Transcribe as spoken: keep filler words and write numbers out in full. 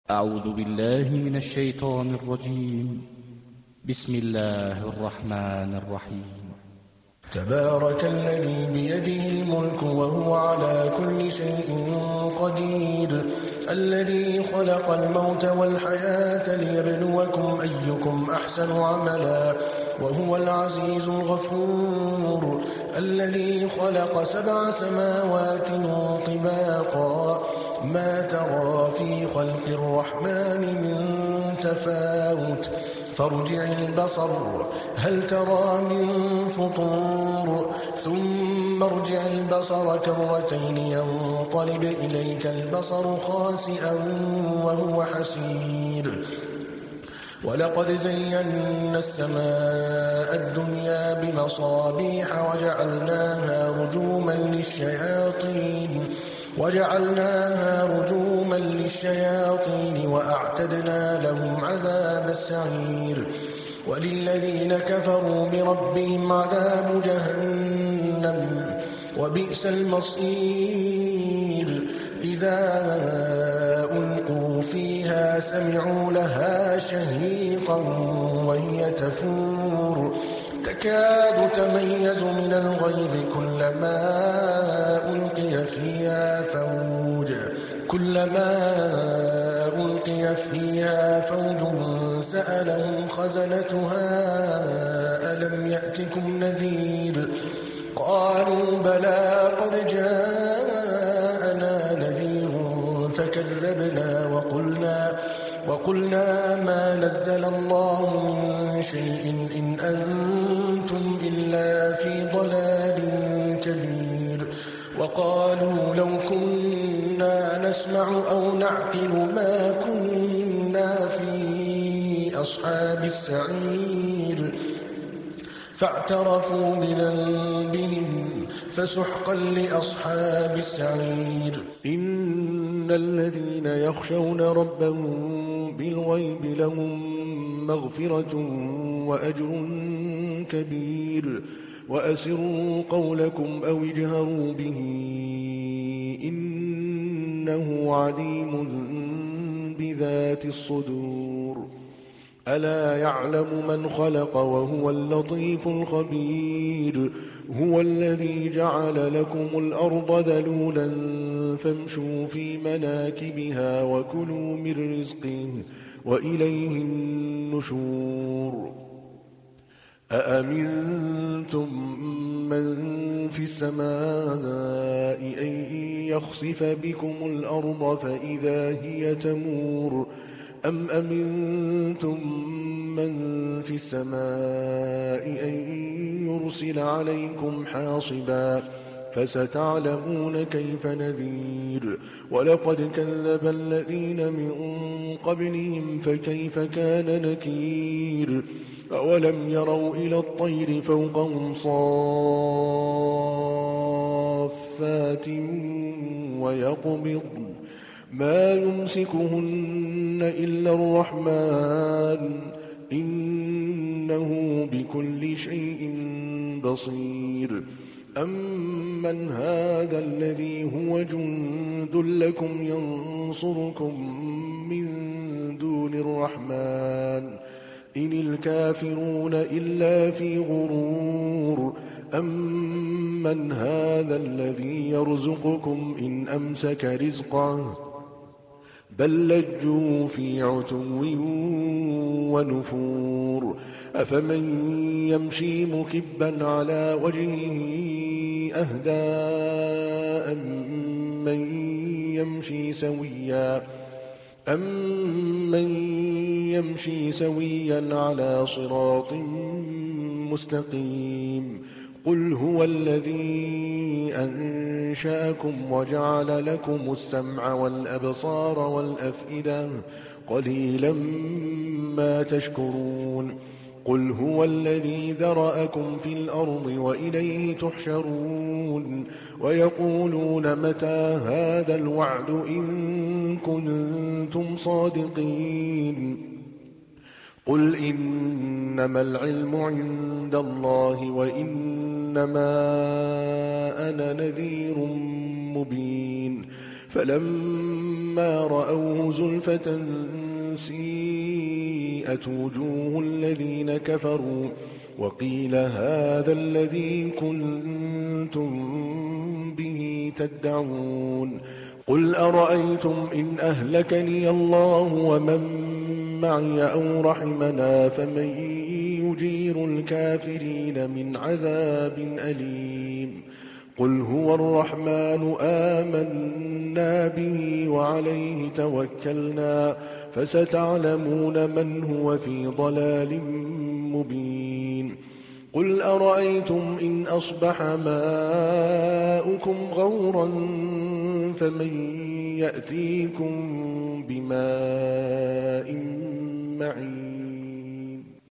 أعوذ بالله من الشيطان الرجيم. بسم الله الرحمن الرحيم. تبارك الذي بيده الملك وهو على كل شيء قدير، الذي خلق الموت والحياة ليبلوكم أيكم أحسن عملا وهو العزيز الغفور، الذي خلق سبع سماوات طباقا ما ترى في خلق الرحمن من تفاوت فارجع البصر هل ترى من فطور ثم ارجع البصر كرتين ينقلب إليك البصر خاسئا وهو حسير. ولقد زينا السماء الدنيا بمصابيح وجعلناها رجوما للشياطين وجعلناها رجوما للشياطين وأعتدنا لهم عذاب السعير. وللذين كفروا بربهم عذاب جهنم وبئس المصير. إذا ألقوا فيها سمعوا لها شهيقا وهي تفور تكاد تميز من الغيظ كلما ألقي فيها فوج كلما ألقي فيها فوج سألهم خزنتها ألم يأتكم نذير قالوا بلى قد جاءنا نذير فكذبنا وقلنا وقلنا ما نزل الله من شيء إن أنتم إلا في ضلال كبير. وقالوا لو كنا نسمع أو نعقل ما كنا في أصحاب السعير فاعترفوا بذنبهم فسحقا لأصحاب السعير. إن الذين يخشون ربهم بالغيب لهم مغفرة وأجر كبير. وأسروا قولكم أو اجهروا به إنه عليم بذات الصدور. ألا يعلم من خلق وهو اللطيف الخبير. هو الذي جعل لكم الأرض ذلولا فامشوا في مناكبها وكلوا من رزقه وإليه النشور. أأمنتم من في السماء أن يخسف بكم الأرض فإذا هي تمور أم أمنتم من في السماء أن يرسل عليكم حاصبا فستعلمون كيف نذير. ولقد كذب الذين من قبلهم فكيف كان نكير. أولم يروا إلى الطير فوقهم صافات ويقبضن ما يمسكهن إلا الرحمن إنه بكل شيء بصير. أمن هذا الذي هو جند لكم ينصركم من دون الرحمن إن الكافرون إلا في غرور. أمن هذا الذي يرزقكم إن أمسك رزقه بل لجوا في عتو ونفور. أفمن يمشي مكبا على وجهه أهدى أمن يمشي سويا أمن يمشي سويا على صراط مستقيم. قل هو الذي أنشأكم وجعل لكم السمع والأبصار والأفئدة قليلا ما تشكرون. قل هو الذي ذرأكم في الأرض وإليه تحشرون. ويقولون متى هذا الوعد إن كنتم صادقين. قل إنما العلم عند الله وإنما أنا نذير مبين. فلما رأوه زلفة سيئت وجوه الذين كفروا وقيل هذا الذي كنتم به تدعون قل أرأيتم إن أهلكني الله ومن معي أو رحمنا فمن يجير الكافرين من عذاب أليم قل هو الرحمن آمنا به وعليه توكلنا فستعلمون من هو في ضلال مبين قل أرأيتم إن أصبح ماؤكم غورا فمن يأتيكم بماء معين